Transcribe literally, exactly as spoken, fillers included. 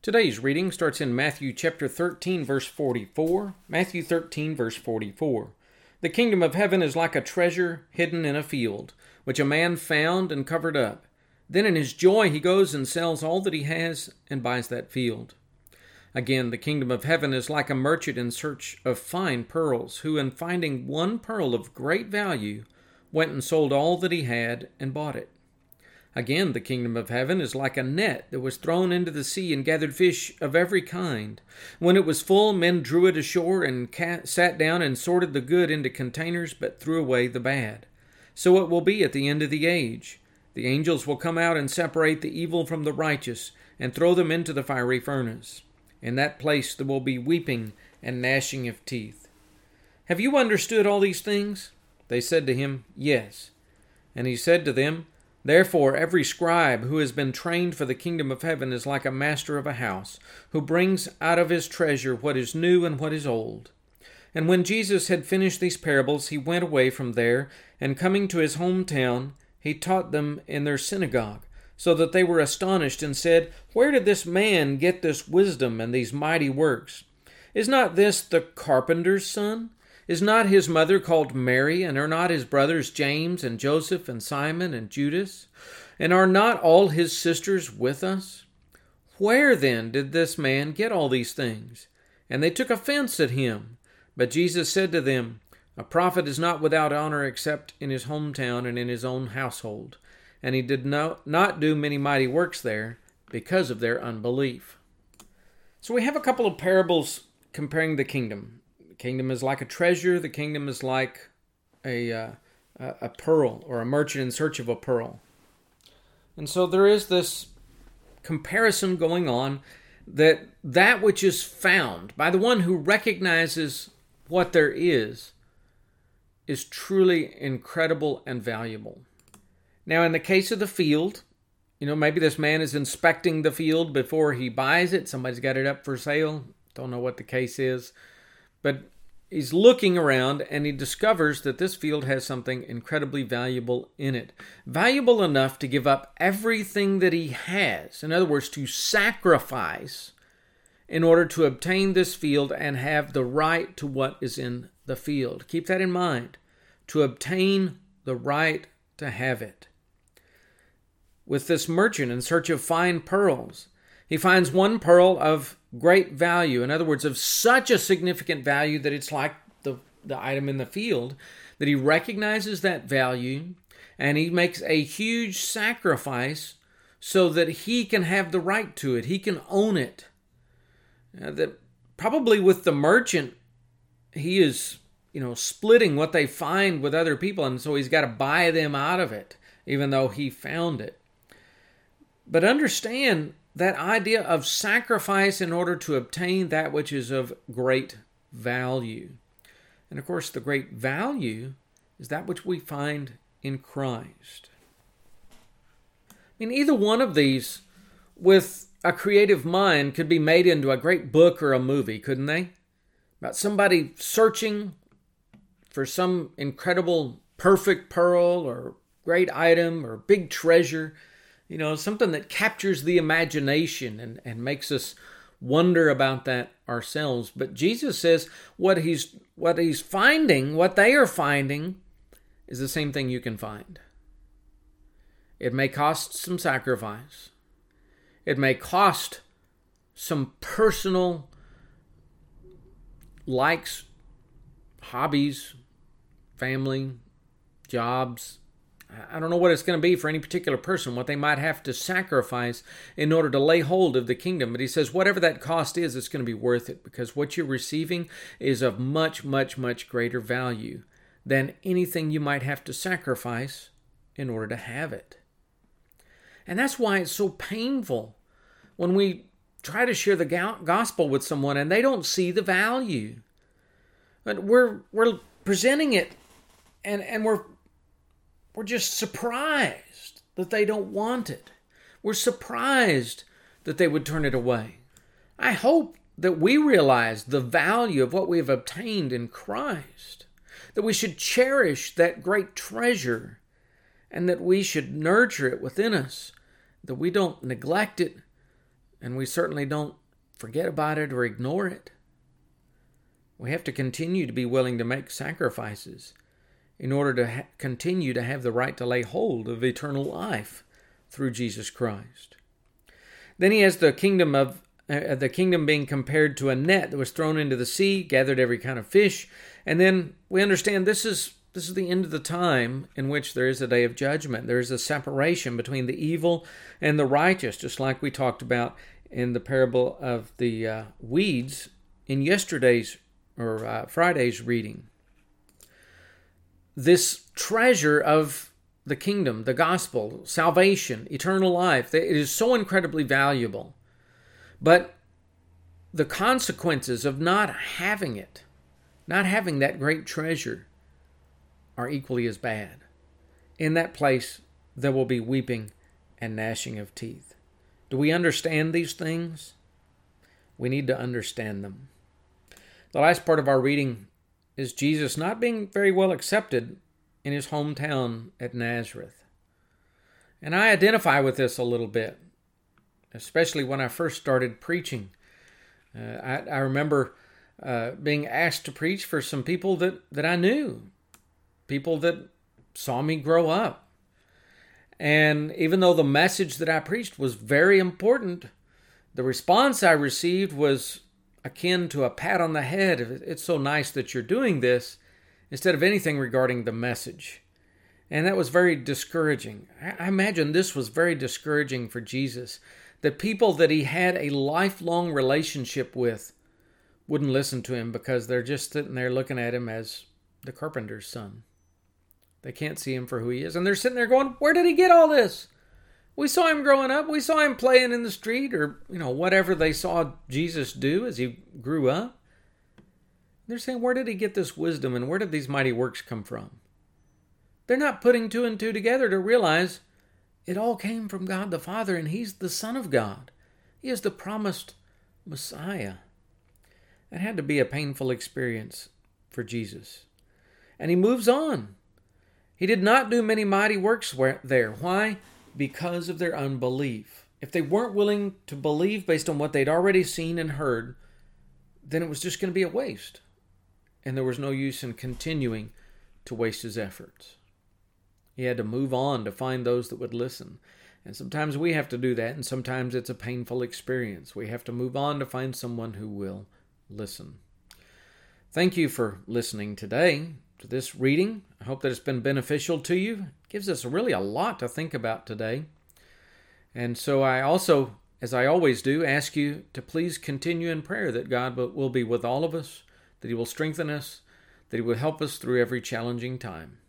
Today's reading starts in Matthew chapter thirteen, verse forty-four. Matthew thirteen, verse forty-four. The kingdom of heaven is like a treasure hidden in a field, which a man found and covered up. Then in his joy he goes and sells all that he has and buys that field. Again, the kingdom of heaven is like a merchant in search of fine pearls, who in finding one pearl of great value, went and sold all that he had and bought it. Again, the kingdom of heaven is like a net that was thrown into the sea and gathered fish of every kind. When it was full, men drew it ashore and sat down and sorted the good into containers, but threw away the bad. So it will be at the end of the age. The angels will come out and separate the evil from the righteous and throw them into the fiery furnace. In that place there will be weeping and gnashing of teeth. Have you understood all these things? They said to him, Yes. And he said to them, Therefore every scribe who has been trained for the kingdom of heaven is like a master of a house, who brings out of his treasure what is new and what is old. And when Jesus had finished these parables, he went away from there, and coming to his hometown, he taught them in their synagogue, so that they were astonished and said, Where did this man get this wisdom and these mighty works? Is not this the carpenter's son? Is not his mother called Mary, and are not his brothers James and Joseph and Simon and Judas? And are not all his sisters with us? Where then did this man get all these things? And they took offense at him. But Jesus said to them, A prophet is not without honor except in his hometown and in his own household. And he did not, not do many mighty works there because of their unbelief. So we have a couple of parables comparing the kingdom. The kingdom is like a treasure. The kingdom is like a, uh, a pearl, or a merchant in search of a pearl. And so there is this comparison going on, that that which is found by the one who recognizes what there is, is truly incredible and valuable. Now, in the case of the field, you know, maybe this man is inspecting the field before he buys it. Somebody's got it up for sale. Don't know what the case is. But he's looking around and he discovers that this field has something incredibly valuable in it. Valuable enough to give up everything that he has. In other words, to sacrifice in order to obtain this field and have the right to what is in the field. Keep that in mind. To obtain the right to have it. With this merchant in search of fine pearls, he finds one pearl of great value. In other words, of such a significant value that it's like the, the item in the field, that he recognizes that value and he makes a huge sacrifice so that he can have the right to it. He can own it. Uh, that probably with the merchant, he is, you know, splitting what they find with other people, and so he's got to buy them out of it, even though he found it. But understand that idea of sacrifice in order to obtain that which is of great value. And of course, the great value is that which we find in Christ. I mean, either one of these, with a creative mind, could be made into a great book or a movie, couldn't they? About somebody searching for some incredible, perfect pearl or great item or big treasure. You know, something that captures the imagination and, and makes us wonder about that ourselves. But Jesus says what he's what he's finding, what they are finding, is the same thing you can find. It may cost some sacrifice. It may cost some personal likes, hobbies, family, jobs. I don't know what it's going to be for any particular person, what they might have to sacrifice in order to lay hold of the kingdom. But he says whatever that cost is, it's going to be worth it, because what you're receiving is of much, much, much greater value than anything you might have to sacrifice in order to have it. And that's why it's so painful when we try to share the gospel with someone and they don't see the value. But we're we're presenting it and, and we're We're just surprised that they don't want it. We're surprised that they would turn it away. I hope that we realize the value of what we have obtained in Christ, that we should cherish that great treasure, and that we should nurture it within us, that we don't neglect it, and we certainly don't forget about it or ignore it. We have to continue to be willing to make sacrifices in order to ha- continue to have the right to lay hold of eternal life through Jesus Christ. Then he has the kingdom of uh, the kingdom being compared to a net that was thrown into the sea, gathered every kind of fish, and then we understand this is this is the end of the time in which there is a day of judgment. There is a separation between the evil and the righteous, just like we talked about in the parable of the uh, weeds in yesterday's or uh, Friday's reading. This treasure of the kingdom, the gospel, salvation, eternal life, it is so incredibly valuable. But the consequences of not having it, not having that great treasure, are equally as bad. In that place, there will be weeping and gnashing of teeth. Do we understand these things? We need to understand them. The last part of our reading is Jesus not being very well accepted in his hometown at Nazareth. And I identify with this a little bit, especially when I first started preaching. Uh, I, I remember uh, being asked to preach for some people that, that I knew, people that saw me grow up. And even though the message that I preached was very important, the response I received was akin to a pat on the head. It's so nice that you're doing this, instead of anything regarding the message. And that was very discouraging. I imagine this was very discouraging for Jesus, that people that he had a lifelong relationship with wouldn't listen to him because they're just sitting there looking at him as the carpenter's son. They can't see him for who he is. And they're sitting there going, where did he get all this? We saw him growing up. We saw him playing in the street, or, you know, whatever they saw Jesus do as he grew up. They're saying, where did he get this wisdom, and where did these mighty works come from? They're not putting two and two together to realize it all came from God the Father, and he's the Son of God. He is the promised Messiah. It had to be a painful experience for Jesus. And he moves on. He did not do many mighty works there. Why? Because of their unbelief. If they weren't willing to believe based on what they'd already seen and heard, then it was just going to be a waste. And there was no use in continuing to waste his efforts. He had to move on to find those that would listen. And sometimes we have to do that, and sometimes it's a painful experience. We have to move on to find someone who will listen. Thank you for listening today to this reading. I hope that it's been beneficial to you. It gives us really a lot to think about today. And so I also, as I always do, ask you to please continue in prayer that God will be with all of us, that he will strengthen us, that he will help us through every challenging time.